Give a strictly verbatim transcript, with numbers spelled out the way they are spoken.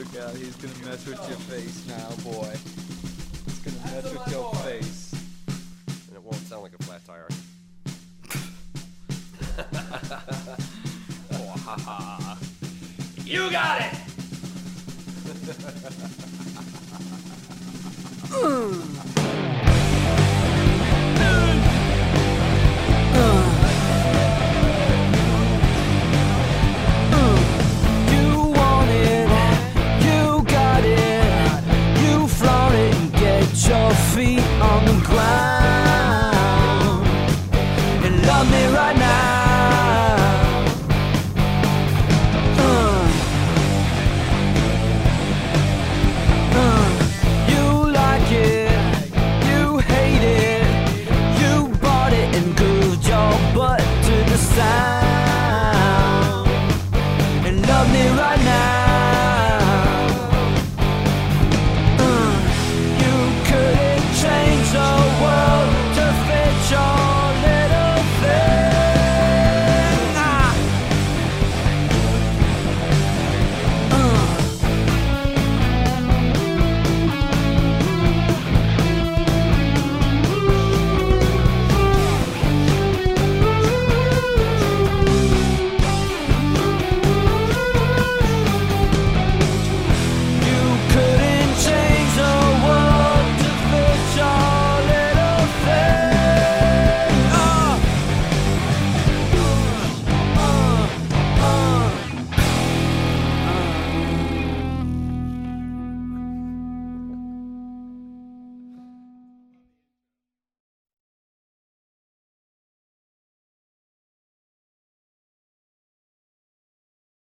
God, he's gonna mess with your face now, boy. He's gonna mess with your face. And it won't sound like a flat tire. Oh, ha ha. You got it! Mm.